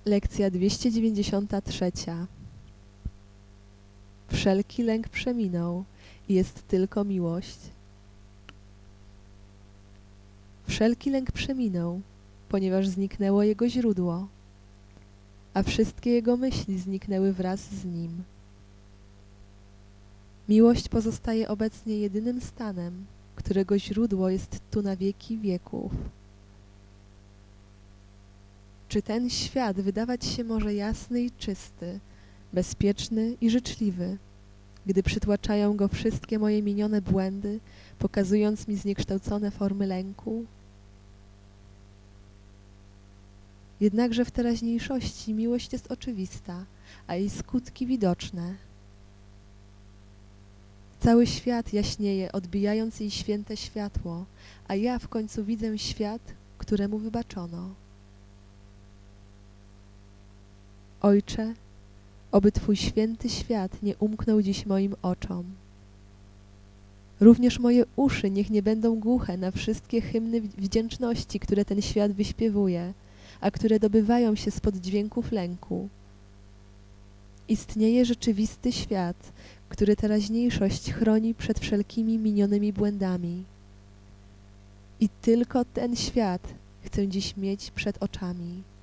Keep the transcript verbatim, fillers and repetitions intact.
Lekcja dwieście dziewięćdziesiąta trzy. Wszelki lęk przeminął i jest tylko miłość. Wszelki lęk przeminął, ponieważ zniknęło jego źródło, a wszystkie jego myśli zniknęły wraz z nim. Miłość pozostaje obecnie jedynym stanem, którego źródło jest tu na wieki wieków. Czy ten świat wydawać się może jasny i czysty, bezpieczny i życzliwy, gdy przytłaczają go wszystkie moje minione błędy, pokazując mi zniekształcone formy lęku? Jednakże w teraźniejszości miłość jest oczywista, a jej skutki widoczne. Cały świat jaśnieje, odbijając jej święte światło, a ja w końcu widzę świat, któremu wybaczono. Ojcze, oby Twój święty świat nie umknął dziś moim oczom. Również moje uszy niech nie będą głuche na wszystkie hymny wdzięczności, które ten świat wyśpiewuje, a które dobywają się spod dźwięków lęku. Istnieje rzeczywisty świat, który teraźniejszość chroni przed wszelkimi minionymi błędami. I tylko ten świat chcę dziś mieć przed oczami.